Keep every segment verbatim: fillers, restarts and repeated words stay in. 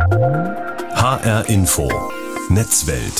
H R Info Netzwelt.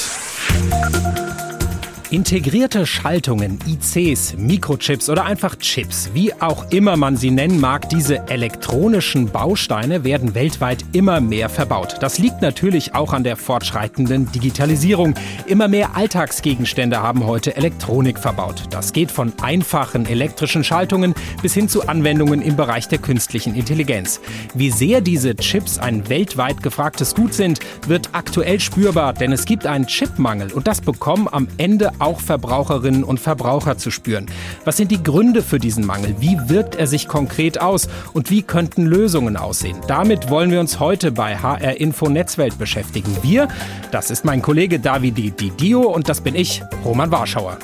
Integrierte Schaltungen, I Cs, Mikrochips oder einfach Chips, wie auch immer man sie nennen mag, diese elektronischen Bausteine werden weltweit immer mehr verbaut. Das liegt natürlich auch an der fortschreitenden Digitalisierung. Immer mehr Alltagsgegenstände haben heute Elektronik verbaut. Das geht von einfachen elektrischen Schaltungen bis hin zu Anwendungen im Bereich der künstlichen Intelligenz. Wie sehr diese Chips ein weltweit gefragtes Gut sind, wird aktuell spürbar, denn es gibt einen Chipmangel und das bekommen am Ende auch Verbraucherinnen und Verbraucher zu spüren. Was sind die Gründe für diesen Mangel? Wie wirkt er sich konkret aus? Und wie könnten Lösungen aussehen? Damit wollen wir uns heute bei H R Info Netzwelt beschäftigen. Wir, das ist mein Kollege Davide Di Dio und das bin ich, Roman Warschauer.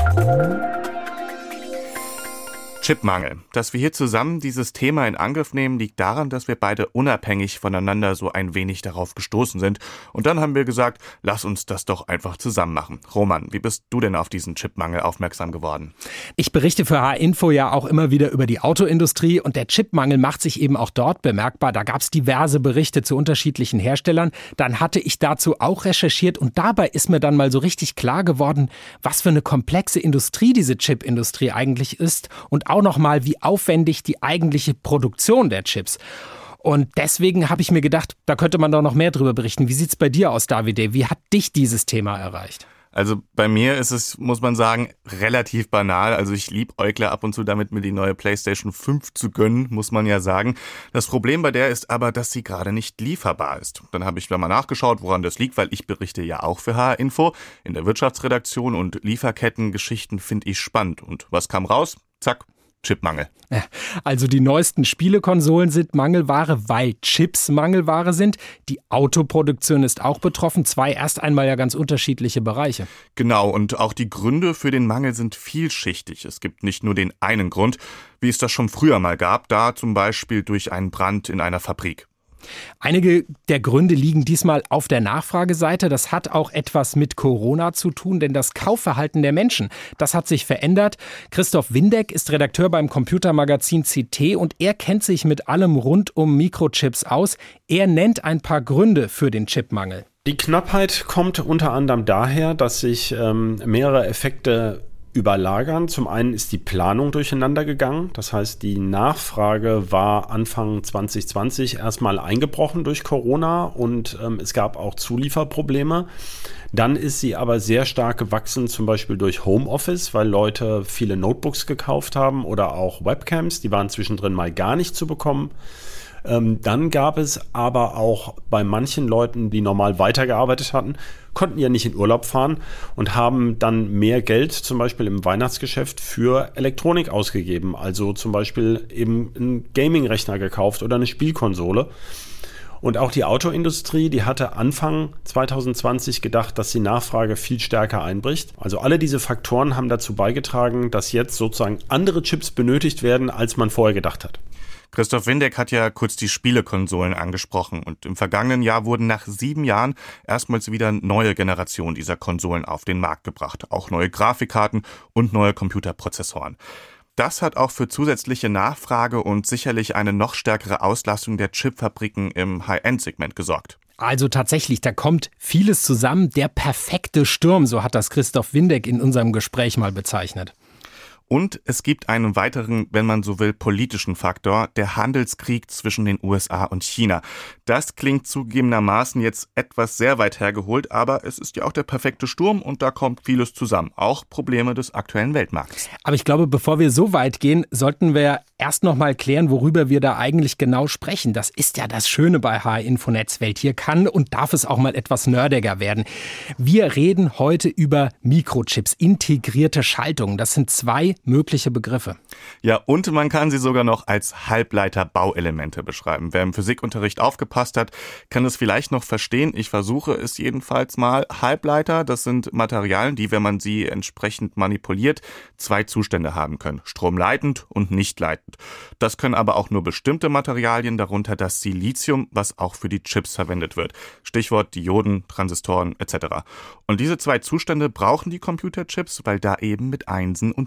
Chipmangel. Dass wir hier zusammen dieses Thema in Angriff nehmen, liegt daran, dass wir beide unabhängig voneinander so ein wenig darauf gestoßen sind. Und dann haben wir gesagt, lass uns das doch einfach zusammen machen. Roman, wie bist du denn auf diesen Chipmangel aufmerksam geworden? Ich berichte für H R Info ja auch immer wieder über die Autoindustrie und der Chipmangel macht sich eben auch dort bemerkbar. Da gab es diverse Berichte zu unterschiedlichen Herstellern. Dann hatte ich dazu auch recherchiert und dabei ist mir dann mal so richtig klar geworden, was für eine komplexe Industrie diese Chipindustrie eigentlich ist und auch noch mal, wie aufwendig die eigentliche Produktion der Chips. Und deswegen habe ich mir gedacht, da könnte man doch noch mehr drüber berichten. Wie sieht's bei dir aus, Davide? Wie hat dich dieses Thema erreicht? Also bei mir ist es, muss man sagen, relativ banal. Also ich liebäugle ab und zu damit, mir die neue PlayStation fünf zu gönnen, muss man ja sagen. Das Problem bei der ist aber, dass sie gerade nicht lieferbar ist. Dann habe ich da mal nachgeschaut, woran das liegt, weil ich berichte ja auch für H R Info in der Wirtschaftsredaktion und Lieferkettengeschichten finde ich spannend. Und was kam raus? Zack. Chipmangel. Also die neuesten Spielekonsolen sind Mangelware, weil Chips Mangelware sind. Die Autoproduktion ist auch betroffen. Zwei erst einmal ja ganz unterschiedliche Bereiche. Genau, und auch die Gründe für den Mangel sind vielschichtig. Es gibt nicht nur den einen Grund, wie es das schon früher mal gab, da zum Beispiel durch einen Brand in einer Fabrik. Einige der Gründe liegen diesmal auf der Nachfrageseite. Das hat auch etwas mit Corona zu tun, denn das Kaufverhalten der Menschen, das hat sich verändert. Christoph Windeck ist Redakteur beim Computermagazin C T und er kennt sich mit allem rund um Mikrochips aus. Er nennt ein paar Gründe für den Chipmangel. Die Knappheit kommt unter anderem daher, dass sich ähm, mehrere Effekte überlagern. Zum einen ist die Planung durcheinander gegangen. Das heißt, die Nachfrage war Anfang zwanzig zwanzig erstmal eingebrochen durch Corona und ähm, es gab auch Zulieferprobleme. Dann ist sie aber sehr stark gewachsen, zum Beispiel durch Homeoffice, weil Leute viele Notebooks gekauft haben oder auch Webcams. Die waren zwischendrin mal gar nicht zu bekommen. Ähm, dann gab es aber auch bei manchen Leuten, die normal weitergearbeitet hatten, konnten ja nicht in Urlaub fahren und haben dann mehr Geld zum Beispiel im Weihnachtsgeschäft für Elektronik ausgegeben. Also zum Beispiel eben einen Gaming-Rechner gekauft oder eine Spielkonsole. Und auch die Autoindustrie, die hatte Anfang zwanzig zwanzig gedacht, dass die Nachfrage viel stärker einbricht. Also alle diese Faktoren haben dazu beigetragen, dass jetzt sozusagen andere Chips benötigt werden, als man vorher gedacht hat. Christoph Windeck hat ja kurz die Spielekonsolen angesprochen und im vergangenen Jahr wurden nach sieben Jahren erstmals wieder neue Generationen dieser Konsolen auf den Markt gebracht. Auch neue Grafikkarten und neue Computerprozessoren. Das hat auch für zusätzliche Nachfrage und sicherlich eine noch stärkere Auslastung der Chipfabriken im High-End-Segment gesorgt. Also tatsächlich, da kommt vieles zusammen. Der perfekte Sturm, so hat das Christoph Windeck in unserem Gespräch mal bezeichnet. Und es gibt einen weiteren, wenn man so will, politischen Faktor, der Handelskrieg zwischen den U S A und China. Das klingt zugegebenermaßen jetzt etwas sehr weit hergeholt, aber es ist ja auch der perfekte Sturm und da kommt vieles zusammen. Auch Probleme des aktuellen Weltmarktes. Aber ich glaube, bevor wir so weit gehen, sollten wir erst noch mal klären, worüber wir da eigentlich genau sprechen. Das ist ja das Schöne bei H R Info Netzwelt. Hier kann und darf es auch mal etwas nerdiger werden. Wir reden heute über Mikrochips, integrierte Schaltungen. Das sind zwei mögliche Begriffe. Ja, und man kann sie sogar noch als Halbleiter-Bauelemente beschreiben. Wer im Physikunterricht aufgepasst hat, kann es vielleicht noch verstehen. Ich versuche es jedenfalls mal. Halbleiter, das sind Materialien, die, wenn man sie entsprechend manipuliert, zwei Zustände haben können. Stromleitend und nicht leitend. Das können aber auch nur bestimmte Materialien, darunter das Silizium, was auch für die Chips verwendet wird. Stichwort Dioden, Transistoren et cetera. Und diese zwei Zustände brauchen die Computerchips, weil da eben mit Einsen und Nullen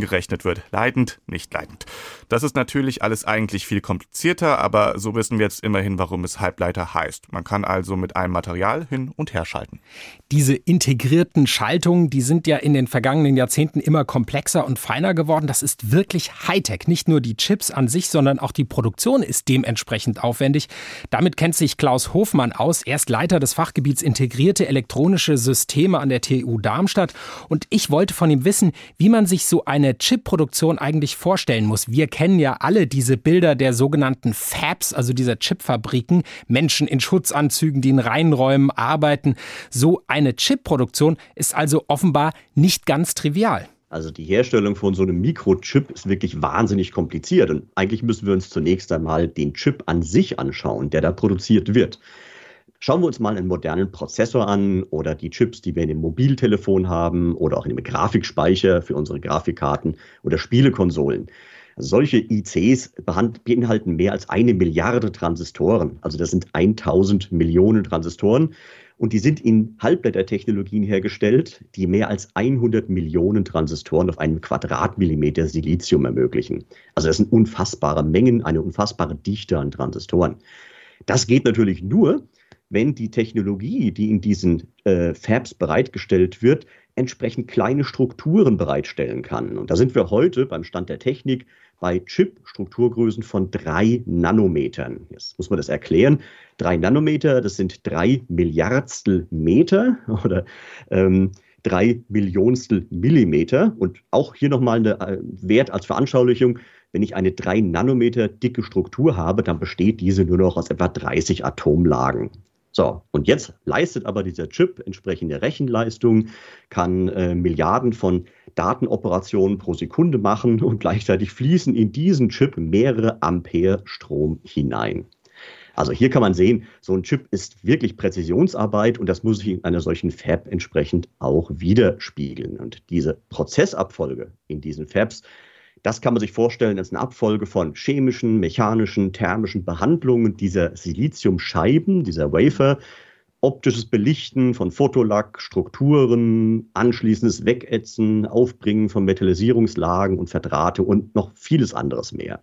umgerechnet wird. Leidend, nicht leidend. Das ist natürlich alles eigentlich viel komplizierter, aber so wissen wir jetzt immerhin, warum es Halbleiter heißt. Man kann also mit einem Material hin und her schalten. Diese integrierten Schaltungen, die sind ja in den vergangenen Jahrzehnten immer komplexer und feiner geworden. Das ist wirklich Hightech. Nicht nur die Chips an sich, sondern auch die Produktion ist dementsprechend aufwendig. Damit kennt sich Klaus Hofmann aus. Er ist Leiter des Fachgebiets Integrierte elektronische Systeme an der T U Darmstadt. Und ich wollte von ihm wissen, wie man sich so eine Chipproduktion eigentlich vorstellen muss. Wir kennen ja alle diese Bilder der sogenannten Fabs, also dieser Chipfabriken. Menschen in Schutzanzügen, die in Reinräumen arbeiten. So eine Chipproduktion ist also offenbar nicht ganz trivial. Also die Herstellung von so einem Mikrochip ist wirklich wahnsinnig kompliziert. Und eigentlich müssen wir uns zunächst einmal den Chip an sich anschauen, der da produziert wird. Schauen wir uns mal einen modernen Prozessor an oder die Chips, die wir in dem Mobiltelefon haben oder auch in dem Grafikspeicher für unsere Grafikkarten oder Spielekonsolen. Also solche I Cs beinhalten mehr als eine Milliarde Transistoren. Also das sind tausend Millionen Transistoren. Und die sind in Halbleitertechnologien hergestellt, die mehr als hundert Millionen Transistoren auf einem Quadratmillimeter Silizium ermöglichen. Also das sind unfassbare Mengen, eine unfassbare Dichte an Transistoren. Das geht natürlich nur, wenn die Technologie, die in diesen äh, Fabs bereitgestellt wird, entsprechend kleine Strukturen bereitstellen kann. Und da sind wir heute beim Stand der Technik bei Chip-Strukturgrößen von drei Nanometern. Jetzt muss man das erklären. Drei Nanometer, das sind drei Milliardstel Meter oder ähm, drei Millionstel Millimeter. Und auch hier nochmal ein äh, Wert als Veranschaulichung. Wenn ich eine drei Nanometer dicke Struktur habe, dann besteht diese nur noch aus etwa dreißig Atomlagen. So, und jetzt leistet aber dieser Chip entsprechende Rechenleistung, kann äh, Milliarden von Datenoperationen pro Sekunde machen und gleichzeitig fließen in diesen Chip mehrere Ampere Strom hinein. Also hier kann man sehen, so ein Chip ist wirklich Präzisionsarbeit und das muss sich in einer solchen Fab entsprechend auch widerspiegeln. Und diese Prozessabfolge in diesen Fabs, das kann man sich vorstellen als eine Abfolge von chemischen, mechanischen, thermischen Behandlungen dieser Siliziumscheiben, dieser Wafer, optisches Belichten von Photolack, Strukturen, anschließendes Wegätzen, Aufbringen von Metallisierungslagen und Verdrahte und noch vieles anderes mehr.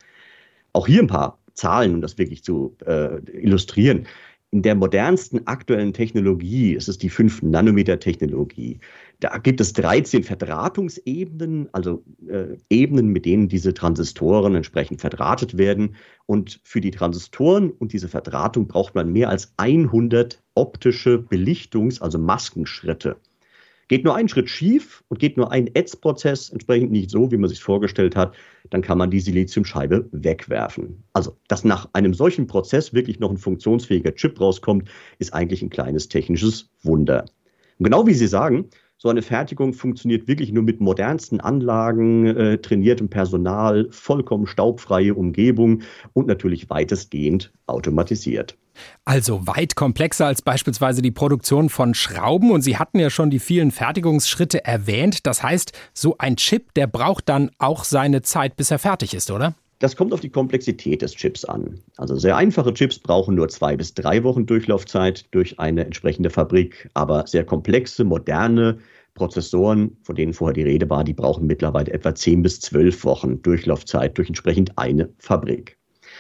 Auch hier ein paar Zahlen, um das wirklich zu äh, illustrieren. In der modernsten aktuellen Technologie, es ist die fünf Nanometer Technologie, da gibt es dreizehn Verdrahtungsebenen, also äh, Ebenen, mit denen diese Transistoren entsprechend verdrahtet werden. Und für die Transistoren und diese Verdrahtung braucht man mehr als hundert optische Belichtungs-, also Maskenschritte. Geht nur ein Schritt schief und geht nur ein Ätzprozess entsprechend nicht so, wie man sich vorgestellt hat, dann kann man die Siliziumscheibe wegwerfen. Also, dass nach einem solchen Prozess wirklich noch ein funktionsfähiger Chip rauskommt, ist eigentlich ein kleines technisches Wunder. Und genau wie Sie sagen, so eine Fertigung funktioniert wirklich nur mit modernsten Anlagen, äh, trainiertem Personal, vollkommen staubfreie Umgebung und natürlich weitestgehend automatisiert. Also weit komplexer als beispielsweise die Produktion von Schrauben. Und Sie hatten ja schon die vielen Fertigungsschritte erwähnt. Das heißt, so ein Chip, der braucht dann auch seine Zeit, bis er fertig ist, oder? Das kommt auf die Komplexität des Chips an. Also sehr einfache Chips brauchen nur zwei bis drei Wochen Durchlaufzeit durch eine entsprechende Fabrik. Aber sehr komplexe, moderne Prozessoren, von denen vorher die Rede war, die brauchen mittlerweile etwa zehn bis zwölf Wochen Durchlaufzeit durch entsprechend eine Fabrik.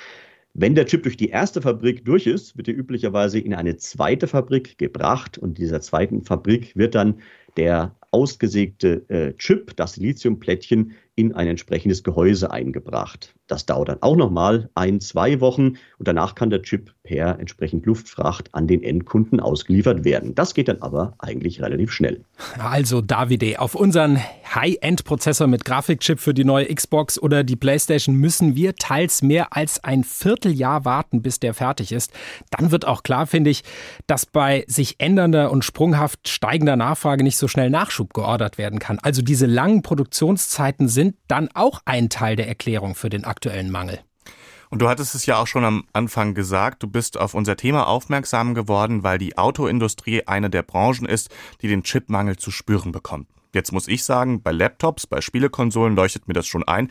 Wenn der Chip durch die erste Fabrik durch ist, wird er üblicherweise in eine zweite Fabrik gebracht und in dieser zweiten Fabrik wird dann der ausgesägte äh, Chip, das Siliziumplättchen, in ein entsprechendes Gehäuse eingebracht. Das dauert dann auch nochmal ein, zwei Wochen und danach kann der Chip per entsprechend Luftfracht an den Endkunden ausgeliefert werden. Das geht dann aber eigentlich relativ schnell. Also Davide, auf unseren High-End-Prozessor mit Grafikchip für die neue Xbox oder die PlayStation müssen wir teils mehr als ein Vierteljahr warten, bis der fertig ist. Dann wird auch klar, finde ich, dass bei sich ändernder und sprunghaft steigender Nachfrage nicht so schnell Nachschub geordert werden kann. Also diese langen Produktionszeiten sind dann auch ein Teil der Erklärung für den aktuellen Mangel. Und du hattest es ja auch schon am Anfang gesagt, du bist auf unser Thema aufmerksam geworden, weil die Autoindustrie eine der Branchen ist, die den Chipmangel zu spüren bekommt. Jetzt muss ich sagen, bei Laptops, bei Spielekonsolen leuchtet mir das schon ein.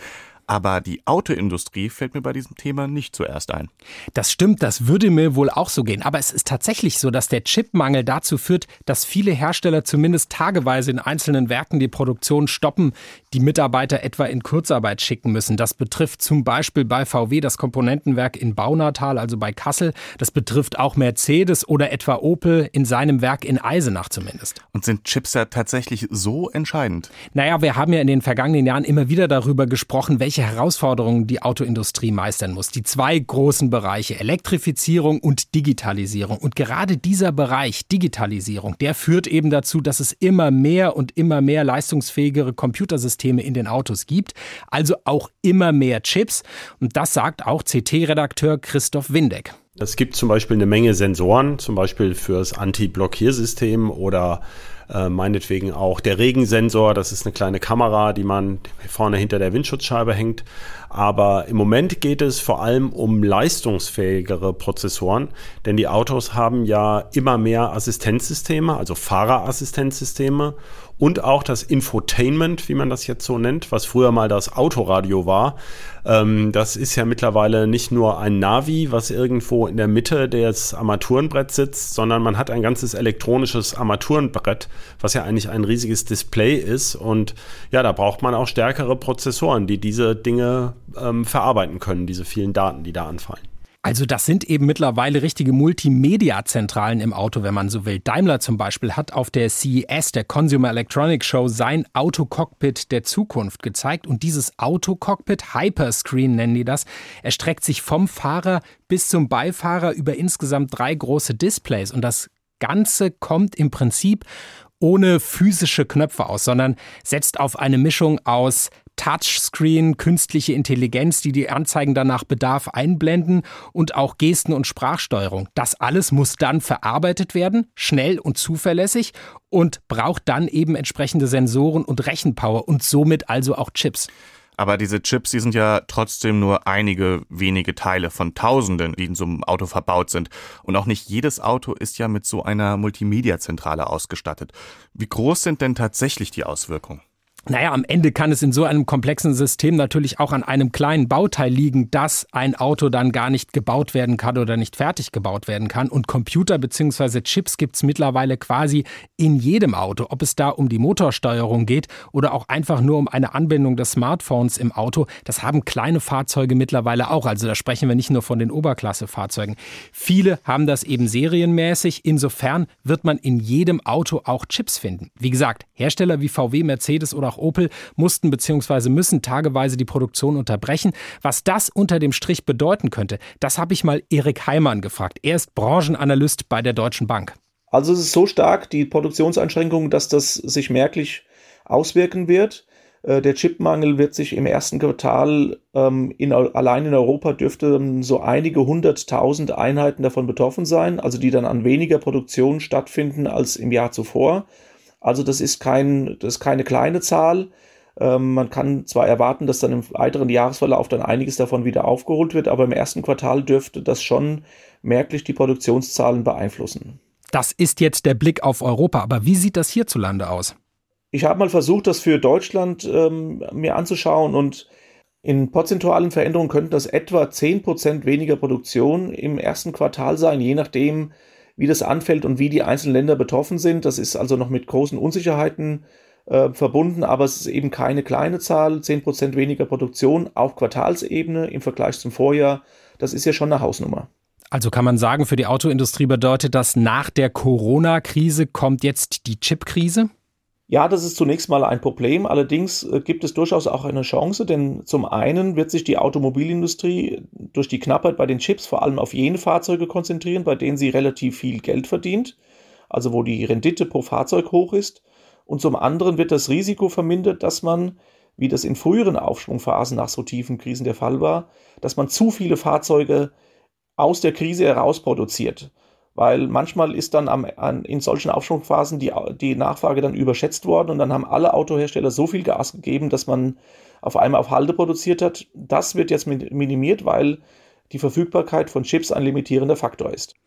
Aber die Autoindustrie fällt mir bei diesem Thema nicht zuerst ein. Das stimmt, das würde mir wohl auch so gehen. Aber es ist tatsächlich so, dass der Chipmangel dazu führt, dass viele Hersteller zumindest tageweise in einzelnen Werken die Produktion stoppen, die Mitarbeiter etwa in Kurzarbeit schicken müssen. Das betrifft zum Beispiel bei V W das Komponentenwerk in Baunatal, also bei Kassel. Das betrifft auch Mercedes oder etwa Opel in seinem Werk in Eisenach zumindest. Und sind Chips ja tatsächlich so entscheidend? Naja, wir haben ja in den vergangenen Jahren immer wieder darüber gesprochen, welche Herausforderungen die Autoindustrie meistern muss. Die zwei großen Bereiche, Elektrifizierung und Digitalisierung. Und gerade dieser Bereich, Digitalisierung, der führt eben dazu, dass es immer mehr und immer mehr leistungsfähigere Computersysteme in den Autos gibt. Also auch immer mehr Chips. Und das sagt auch C T-Redakteur Christoph Windeck. Es gibt zum Beispiel eine Menge Sensoren, zum Beispiel fürs Anti-Blockiersystem oder äh, meinetwegen auch der Regensensor. Das ist eine kleine Kamera, die man vorne hinter der Windschutzscheibe hängt. Aber im Moment geht es vor allem um leistungsfähigere Prozessoren, denn die Autos haben ja immer mehr Assistenzsysteme, also Fahrerassistenzsysteme und auch das Infotainment, wie man das jetzt so nennt, was früher mal das Autoradio war. Ähm, das ist ja mittlerweile nicht nur ein Navi, was irgendwo in der Mitte des Armaturenbretts sitzt, sondern man hat ein ganzes elektronisches Armaturenbrett, was ja eigentlich ein riesiges Display ist. Und ja, da braucht man auch stärkere Prozessoren, die diese Dinge ähm, verarbeiten können, diese vielen Daten, die da anfallen. Also das sind eben mittlerweile richtige Multimedia-Zentralen im Auto, wenn man so will. Daimler zum Beispiel hat auf der C E S, der Consumer Electronics Show, sein Autocockpit der Zukunft gezeigt. Und dieses Autocockpit, Hyperscreen nennen die das, erstreckt sich vom Fahrer bis zum Beifahrer über insgesamt drei große Displays. Und das Ganze kommt im Prinzip ohne physische Knöpfe aus, sondern setzt auf eine Mischung aus Touchscreen, künstliche Intelligenz, die die Anzeigen dann nach Bedarf einblenden und auch Gesten- und Sprachsteuerung. Das alles muss dann verarbeitet werden, schnell und zuverlässig und braucht dann eben entsprechende Sensoren und Rechenpower und somit also auch Chips. Aber diese Chips, die sind ja trotzdem nur einige wenige Teile von Tausenden, die in so einem Auto verbaut sind. Und auch nicht jedes Auto ist ja mit so einer Multimedia-Zentrale ausgestattet. Wie groß sind denn tatsächlich die Auswirkungen? Naja, am Ende kann es in so einem komplexen System natürlich auch an einem kleinen Bauteil liegen, dass ein Auto dann gar nicht gebaut werden kann oder nicht fertig gebaut werden kann. Und Computer bzw. Chips gibt es mittlerweile quasi in jedem Auto. Ob es da um die Motorsteuerung geht oder auch einfach nur um eine Anbindung des Smartphones im Auto, das haben kleine Fahrzeuge mittlerweile auch. Also da sprechen wir nicht nur von den Oberklasse-Fahrzeugen. Viele haben das eben serienmäßig. Insofern wird man in jedem Auto auch Chips finden. Wie gesagt, Hersteller wie V W, Mercedes oder auch Opel mussten bzw. müssen tageweise die Produktion unterbrechen. Was das unter dem Strich bedeuten könnte, das habe ich mal Erik Heimann gefragt. Er ist Branchenanalyst bei der Deutschen Bank. Also es ist so stark, die Produktionseinschränkungen, dass das sich merklich auswirken wird. Der Chipmangel wird sich im ersten Quartal ähm, in, allein in Europa dürfte so einige hunderttausend Einheiten davon betroffen sein, also die dann an weniger Produktion stattfinden als im Jahr zuvor. Also das ist, kein, das ist keine kleine Zahl. Ähm, man kann zwar erwarten, dass dann im weiteren Jahresverlauf dann einiges davon wieder aufgeholt wird, aber im ersten Quartal dürfte das schon merklich die Produktionszahlen beeinflussen. Das ist jetzt der Blick auf Europa, aber wie sieht das hierzulande aus? Ich habe mal versucht, das für Deutschland ähm, mir anzuschauen und in prozentualen Veränderungen könnten das etwa zehn Prozent weniger Produktion im ersten Quartal sein, je nachdem, wie das anfällt und wie die einzelnen Länder betroffen sind. Das ist also noch mit großen Unsicherheiten äh, verbunden, aber es ist eben keine kleine Zahl, zehn Prozent weniger Produktion auf Quartalsebene im Vergleich zum Vorjahr. Das ist ja schon eine Hausnummer. Also kann man sagen, für die Autoindustrie bedeutet das, nach der Corona-Krise kommt jetzt die Chip-Krise? Ja, das ist zunächst mal ein Problem. Allerdings gibt es durchaus auch eine Chance, denn zum einen wird sich die Automobilindustrie durch die Knappheit bei den Chips vor allem auf jene Fahrzeuge konzentrieren, bei denen sie relativ viel Geld verdient, also wo die Rendite pro Fahrzeug hoch ist. Und zum anderen wird das Risiko vermindert, dass man, wie das in früheren Aufschwungphasen nach so tiefen Krisen der Fall war, dass man zu viele Fahrzeuge aus der Krise heraus produziert. Weil manchmal ist dann am, an, in solchen Aufschwungphasen die, die Nachfrage dann überschätzt worden und dann haben alle Autohersteller so viel Gas gegeben, dass man auf einmal auf Halde produziert hat. Das wird jetzt minimiert, weil die Verfügbarkeit von Chips ein limitierender Faktor ist.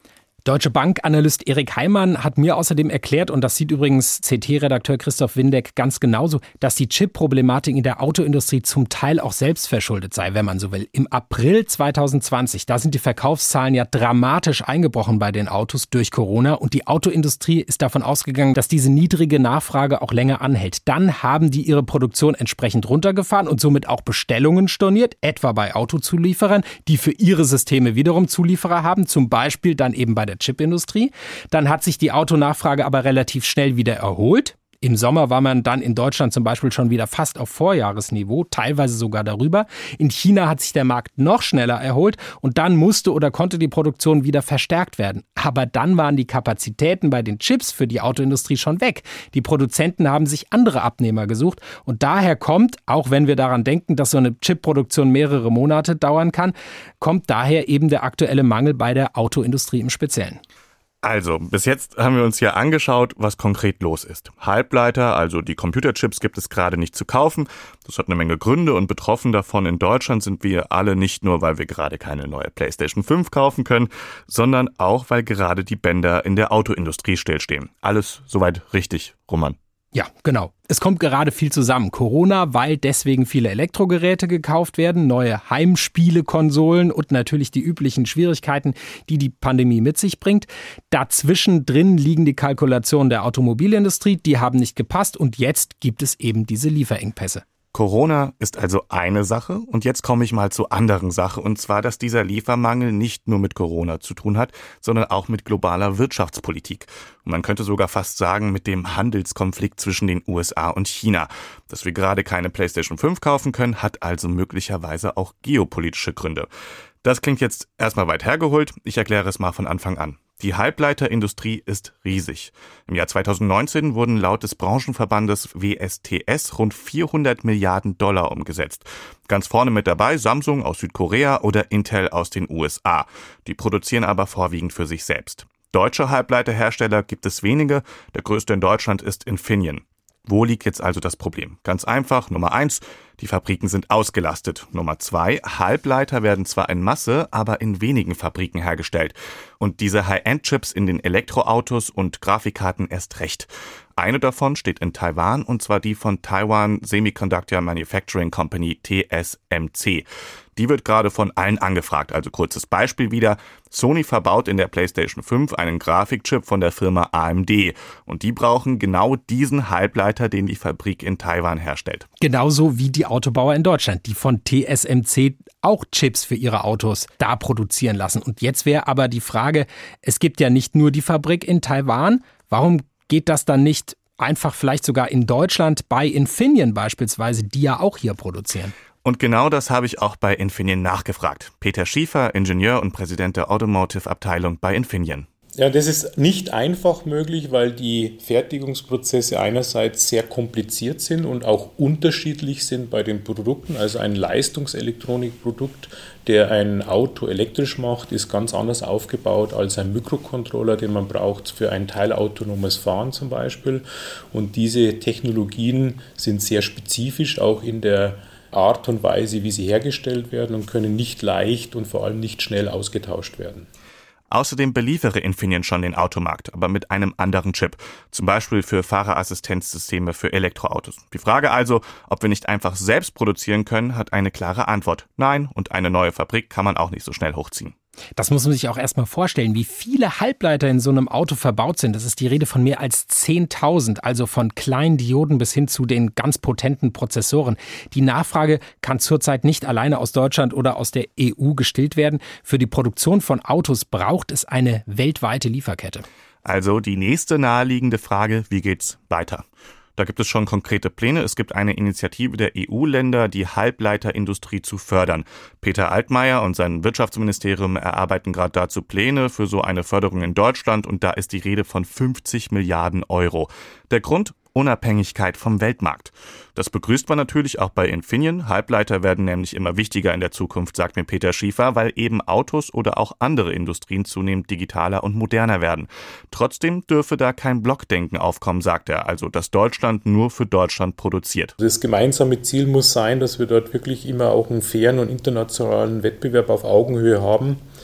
Deutsche Bank-Analyst Erik Heimann hat mir außerdem erklärt, und das sieht übrigens C T-Redakteur Christoph Windeck ganz genauso, dass die Chip-Problematik in der Autoindustrie zum Teil auch selbst verschuldet sei, wenn man so will. Im April zwanzig zwanzig, da sind die Verkaufszahlen ja dramatisch eingebrochen bei den Autos durch Corona und die Autoindustrie ist davon ausgegangen, dass diese niedrige Nachfrage auch länger anhält. Dann haben die ihre Produktion entsprechend runtergefahren und somit auch Bestellungen storniert, etwa bei Autozulieferern, die für ihre Systeme wiederum Zulieferer haben, zum Beispiel dann eben bei der Chipindustrie. Dann hat sich die Autonachfrage aber relativ schnell wieder erholt. Im Sommer war man dann in Deutschland zum Beispiel schon wieder fast auf Vorjahresniveau, teilweise sogar darüber. In China hat sich der Markt noch schneller erholt und dann musste oder konnte die Produktion wieder verstärkt werden. Aber dann waren die Kapazitäten bei den Chips für die Autoindustrie schon weg. Die Produzenten haben sich andere Abnehmer gesucht und daher kommt, auch wenn wir daran denken, dass so eine Chipproduktion mehrere Monate dauern kann, kommt daher eben der aktuelle Mangel bei der Autoindustrie im Speziellen. Also, bis jetzt haben wir uns ja angeschaut, was konkret los ist. Halbleiter, also die Computerchips, gibt es gerade nicht zu kaufen. Das hat eine Menge Gründe und betroffen davon in Deutschland sind wir alle nicht nur, weil wir gerade keine neue PlayStation fünf kaufen können, sondern auch, weil gerade die Bänder in der Autoindustrie stillstehen. Alles soweit richtig, Roman. Ja, genau. Es kommt gerade viel zusammen. Corona, weil deswegen viele Elektrogeräte gekauft werden, neue Heimspielekonsolen und natürlich die üblichen Schwierigkeiten, die die Pandemie mit sich bringt. Dazwischen drin liegen die Kalkulationen der Automobilindustrie, die haben nicht gepasst und jetzt gibt es eben diese Lieferengpässe. Corona ist also eine Sache und jetzt komme ich mal zur anderen Sache und zwar, dass dieser Liefermangel nicht nur mit Corona zu tun hat, sondern auch mit globaler Wirtschaftspolitik. Und man könnte sogar fast sagen, mit dem Handelskonflikt zwischen den U S A und China. Dass wir gerade keine PlayStation fünf kaufen können, hat also möglicherweise auch geopolitische Gründe. Das klingt jetzt erstmal weit hergeholt, ich erkläre es mal von Anfang an. Die Halbleiterindustrie ist riesig. Im Jahr zwanzig neunzehn wurden laut des Branchenverbandes W S T S rund vierhundert Milliarden Dollar umgesetzt. Ganz vorne mit dabei Samsung aus Südkorea oder Intel aus den U S A. Die produzieren aber vorwiegend für sich selbst. Deutsche Halbleiterhersteller gibt es wenige. Der größte in Deutschland ist Infineon. Wo liegt jetzt also das Problem? Ganz einfach, Nummer eins, die Fabriken sind ausgelastet. Nummer zwei, Halbleiter werden zwar in Masse, aber in wenigen Fabriken hergestellt. Und diese High-End-Chips in den Elektroautos und Grafikkarten erst recht. Eine davon steht in Taiwan, und zwar die von Taiwan Semiconductor Manufacturing Company, T S M C. Die wird gerade von allen angefragt. Also kurzes Beispiel wieder. Sony verbaut in der PlayStation fünf einen Grafikchip von der Firma A M D. Und die brauchen genau diesen Halbleiter, den die Fabrik in Taiwan herstellt. Genauso wie die Autobauer in Deutschland, die von T S M C auch Chips für ihre Autos da produzieren lassen. Und jetzt wäre aber die Frage, es gibt ja nicht nur die Fabrik in Taiwan. Warum geht das dann nicht einfach vielleicht sogar in Deutschland bei Infineon beispielsweise, die ja auch hier produzieren? Und genau das habe ich auch bei Infineon nachgefragt. Peter Schiefer, Ingenieur und Präsident der Automotive-Abteilung bei Infineon. Ja, das ist nicht einfach möglich, weil die Fertigungsprozesse einerseits sehr kompliziert sind und auch unterschiedlich sind bei den Produkten. Also ein Leistungselektronikprodukt, der ein Auto elektrisch macht, ist ganz anders aufgebaut als ein Mikrocontroller, den man braucht für ein teilautonomes Fahren zum Beispiel. Und diese Technologien sind sehr spezifisch, auch in der Art und Weise, wie sie hergestellt werden und können nicht leicht und vor allem nicht schnell ausgetauscht werden. Außerdem beliefere Infineon schon den Automarkt, aber mit einem anderen Chip. Zum Beispiel für Fahrerassistenzsysteme für Elektroautos. Die Frage also, ob wir nicht einfach selbst produzieren können, hat eine klare Antwort. Nein, und eine neue Fabrik kann man auch nicht so schnell hochziehen. Das muss man sich auch erstmal vorstellen, wie viele Halbleiter in so einem Auto verbaut sind. Das ist die Rede von mehr als zehntausend, also von kleinen Dioden bis hin zu den ganz potenten Prozessoren. Die Nachfrage kann zurzeit nicht alleine aus Deutschland oder aus der E U gestillt werden. Für die Produktion von Autos braucht es eine weltweite Lieferkette. Also die nächste naheliegende Frage, wie geht's weiter? Da gibt es schon konkrete Pläne. Es gibt eine Initiative der E U-Länder, die Halbleiterindustrie zu fördern. Peter Altmaier und sein Wirtschaftsministerium erarbeiten gerade dazu Pläne für so eine Förderung in Deutschland und da ist die Rede von fünfzig Milliarden Euro. Der Grund? Unabhängigkeit vom Weltmarkt. Das begrüßt man natürlich auch bei Infineon. Halbleiter werden nämlich immer wichtiger in der Zukunft, sagt mir Peter Schiefer, weil eben Autos oder auch andere Industrien zunehmend digitaler und moderner werden. Trotzdem dürfe da kein Blockdenken aufkommen, sagt er, also dass Deutschland nur für Deutschland produziert. Das gemeinsame Ziel muss sein, dass wir dort wirklich immer auch einen fairen und internationalen Wettbewerb auf Augenhöhe haben.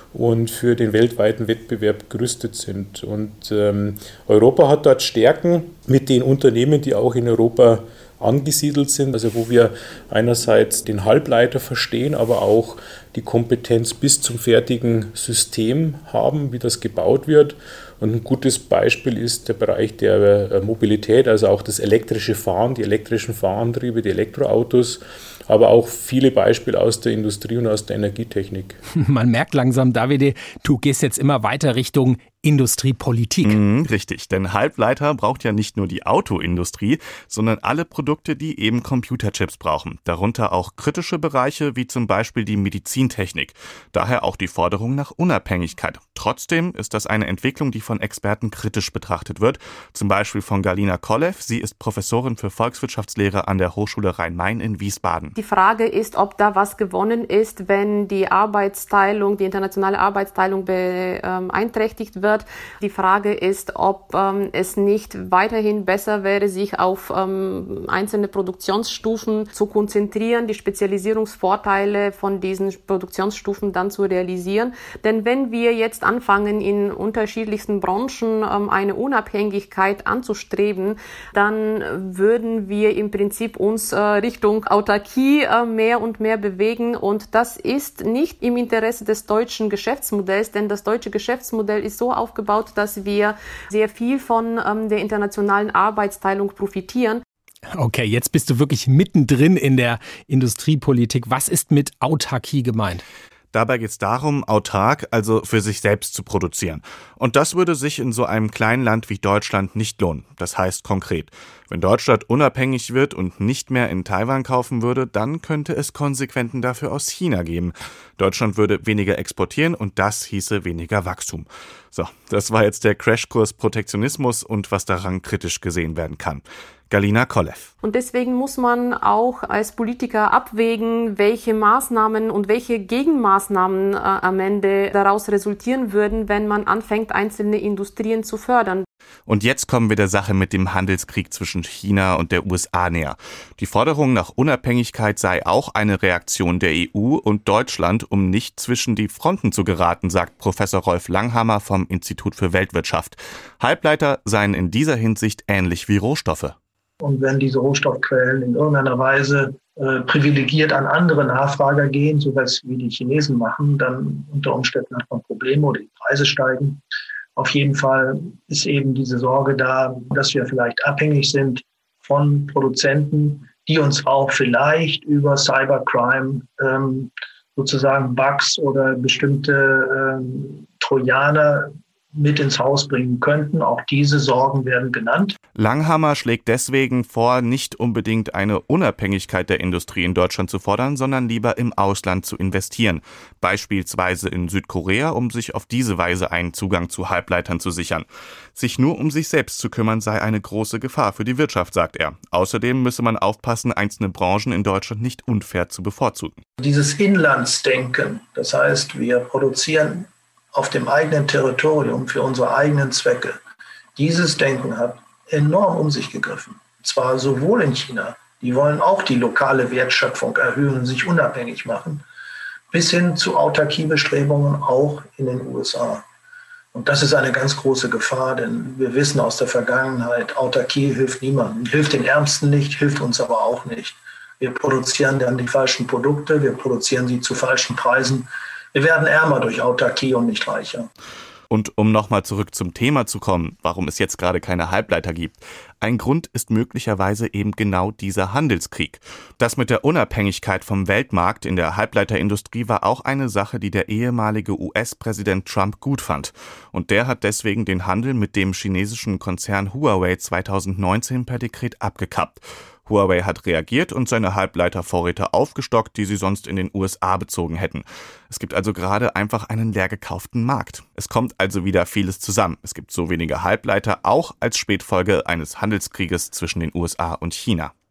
und für den weltweiten Wettbewerb gerüstet sind. Und ähm, Europa hat dort Stärken mit den Unternehmen, die auch in Europa angesiedelt sind, also wo wir einerseits den Halbleiter verstehen, aber auch die Kompetenz bis zum fertigen System haben, wie das gebaut wird. Und ein gutes Beispiel ist der Bereich der Mobilität, also auch das elektrische Fahren, die elektrischen Fahrantriebe, die Elektroautos, aber auch viele Beispiele aus der Industrie und aus der Energietechnik. Man merkt langsam, Davide, du gehst jetzt immer weiter Richtung Industriepolitik. Mhm, richtig, denn Halbleiter braucht ja nicht nur die Autoindustrie, sondern alle Produkte, die eben Computerchips brauchen. Darunter auch kritische Bereiche wie zum Beispiel die Medizintechnik. Daher auch die Forderung nach Unabhängigkeit. Trotzdem ist das eine Entwicklung, die von Experten kritisch betrachtet wird. Zum Beispiel von Galina Kollew. Sie ist Professorin für Volkswirtschaftslehre an der Hochschule Rhein-Main in Wiesbaden. Die Frage ist, ob da was gewonnen ist, wenn die Arbeitsteilung, die internationale Arbeitsteilung beeinträchtigt wird. Die Frage ist, ob ähm, es nicht weiterhin besser wäre, sich auf ähm, einzelne Produktionsstufen zu konzentrieren, die Spezialisierungsvorteile von diesen Produktionsstufen dann zu realisieren. Denn wenn wir jetzt anfangen, in unterschiedlichsten Branchen ähm, eine Unabhängigkeit anzustreben, dann würden wir im Prinzip uns äh, Richtung Autarkie äh, mehr und mehr bewegen. Und das ist nicht im Interesse des deutschen Geschäftsmodells, denn das deutsche Geschäftsmodell ist so aufgebaut, dass wir sehr viel von ähm, der internationalen Arbeitsteilung profitieren. Okay, jetzt bist du wirklich mittendrin in der Industriepolitik. Was ist mit Autarkie gemeint? Dabei geht es darum, autark, also für sich selbst zu produzieren. Und das würde sich in so einem kleinen Land wie Deutschland nicht lohnen. Das heißt konkret, wenn Deutschland unabhängig wird und nicht mehr in Taiwan kaufen würde, dann könnte es Konsequenzen dafür aus China geben. Deutschland würde weniger exportieren und das hieße weniger Wachstum. So, das war jetzt der Crashkurs Protektionismus und was daran kritisch gesehen werden kann. Galina Kollew. Und deswegen muss man auch als Politiker abwägen, welche Maßnahmen und welche Gegenmaßnahmen äh, am Ende daraus resultieren würden, wenn man anfängt, einzelne Industrien zu fördern. Und jetzt kommen wir der Sache mit dem Handelskrieg zwischen China und der U S A näher. Die Forderung nach Unabhängigkeit sei auch eine Reaktion der E U und Deutschland, um nicht zwischen die Fronten zu geraten, sagt Professor Rolf Langhammer vom Institut für Weltwirtschaft. Halbleiter seien in dieser Hinsicht ähnlich wie Rohstoffe. Und wenn diese Rohstoffquellen in irgendeiner Weise äh, privilegiert an andere Nachfrager gehen, so wie die Chinesen machen, dann unter Umständen hat man Probleme oder die Preise steigen. Auf jeden Fall ist eben diese Sorge da, dass wir vielleicht abhängig sind von Produzenten, die uns auch vielleicht über Cybercrime ähm, sozusagen Bugs oder bestimmte ähm, Trojaner mit ins Haus bringen könnten. Auch diese Sorgen werden genannt. Langhammer schlägt deswegen vor, nicht unbedingt eine Unabhängigkeit der Industrie in Deutschland zu fordern, sondern lieber im Ausland zu investieren. Beispielsweise in Südkorea, um sich auf diese Weise einen Zugang zu Halbleitern zu sichern. Sich nur um sich selbst zu kümmern, sei eine große Gefahr für die Wirtschaft, sagt er. Außerdem müsse man aufpassen, einzelne Branchen in Deutschland nicht unfair zu bevorzugen. Dieses Inlandsdenken, das heißt, wir produzieren auf dem eigenen Territorium für unsere eigenen Zwecke. Dieses Denken hat enorm um sich gegriffen. Und zwar sowohl in China, die wollen auch die lokale Wertschöpfung erhöhen und sich unabhängig machen, bis hin zu Autarkiebestrebungen auch in den U S A. Und das ist eine ganz große Gefahr, denn wir wissen aus der Vergangenheit, Autarkie hilft niemandem, hilft den Ärmsten nicht, hilft uns aber auch nicht. Wir produzieren dann die falschen Produkte, wir produzieren sie zu falschen Preisen. Wir werden ärmer durch Autarkie und nicht reicher. Und um nochmal zurück zum Thema zu kommen, warum es jetzt gerade keine Halbleiter gibt. Ein Grund ist möglicherweise eben genau dieser Handelskrieg. Das mit der Unabhängigkeit vom Weltmarkt in der Halbleiterindustrie war auch eine Sache, die der ehemalige U S-Präsident Trump gut fand. Und der hat deswegen den Handel mit dem chinesischen Konzern Huawei zweitausendneunzehn per Dekret abgekappt. Huawei hat reagiert und seine Halbleitervorräte aufgestockt, die sie sonst in den U S A bezogen hätten. Es gibt also gerade einfach einen leer gekauften Markt. Es kommt also wieder vieles zusammen. Es gibt so wenige Halbleiter, auch als Spätfolge eines Handelskrieges zwischen den U S A und China.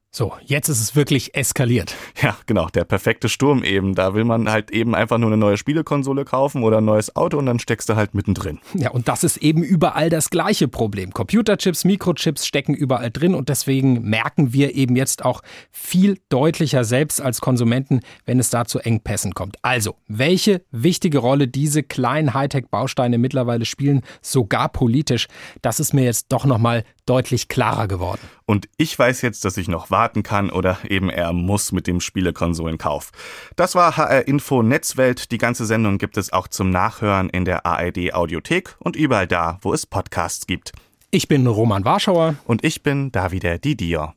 So, jetzt ist es wirklich eskaliert. Ja, genau, der perfekte Sturm eben. Da will man halt eben einfach nur eine neue Spielekonsole kaufen oder ein neues Auto und dann steckst du halt mittendrin. Ja, und das ist eben überall das gleiche Problem. Computerchips, Mikrochips stecken überall drin und deswegen merken wir eben jetzt auch viel deutlicher selbst als Konsumenten, wenn es da zu Engpässen kommt. Also, welche wichtige Rolle diese kleinen Hightech-Bausteine mittlerweile spielen, sogar politisch, das ist mir jetzt doch nochmal deutlich klarer geworden. Und ich weiß jetzt, dass ich noch warten kann oder eben eher muss mit dem Spielekonsolenkauf. Das war H R Info Netzwelt. Die ganze Sendung gibt es auch zum Nachhören in der A R D Audiothek und überall da, wo es Podcasts gibt. Ich bin Roman Warschauer. Und ich bin Davide Didier.